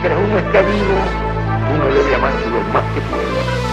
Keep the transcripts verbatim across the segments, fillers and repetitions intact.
mientras uno está vivo, uno debe amar lo más que pueda.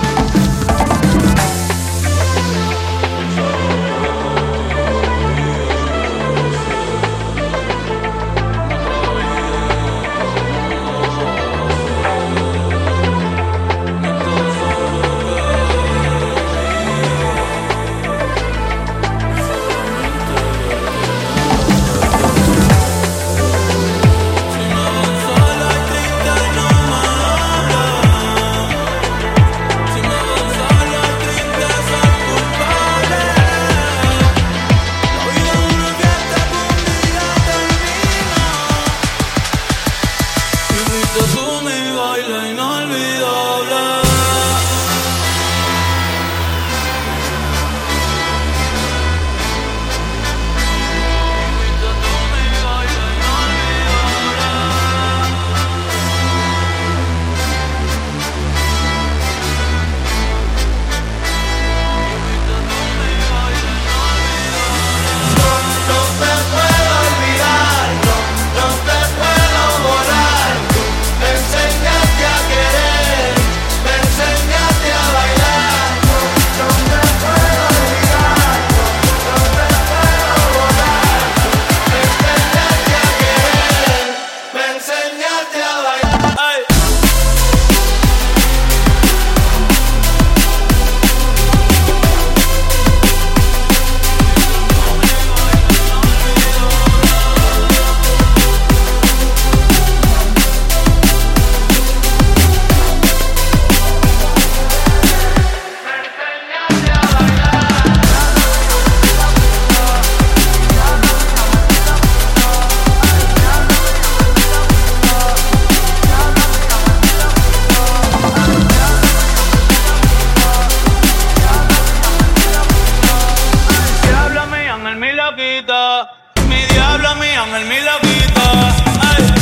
Mi diablo, mi ángel, mi loquita. Ay.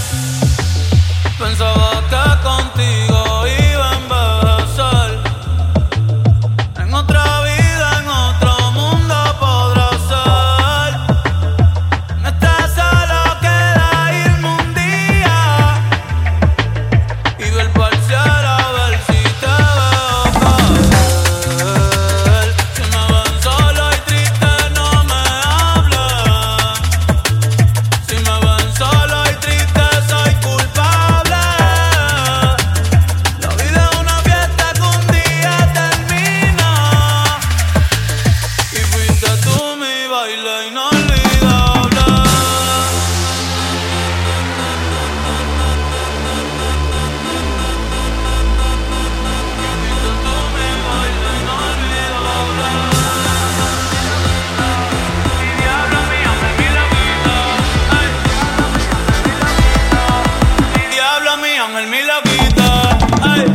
Pensaba que contigo iba a envejecer. En otra vida, en otro mundo podrá ser. No estás solo, queda irme un día y ver parcial a ver si te veo caer. Si me ven solo y triste, no me hablen. Si me ven solo y triste, soy culpable. La vida es una fiesta que un día termina, y fuiste tú mi baile inolvidable. Diablo, mi ángel, mi loquita. Ay.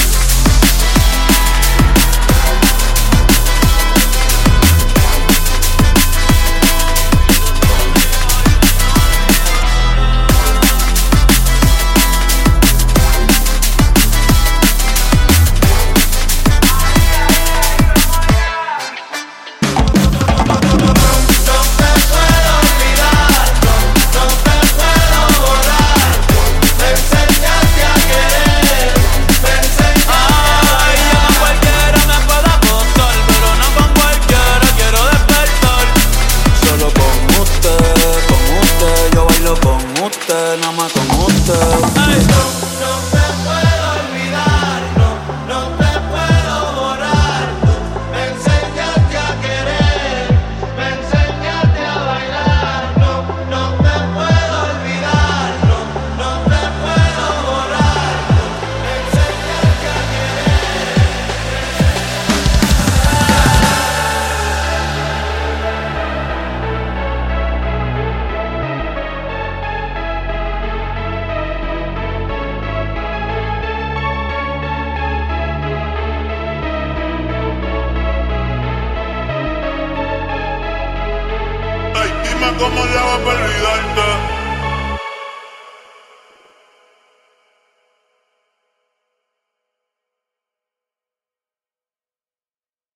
Nada más con usted. Ay. No, no te puedo olvidar, no, no te puedo borrar. Me enseñaste a querer, me enseñaste a bailar. No, no te puedo olvidar, no, no te puedo borrar. Me enseñaste a Ay, dime cómo le hago para olvidarte.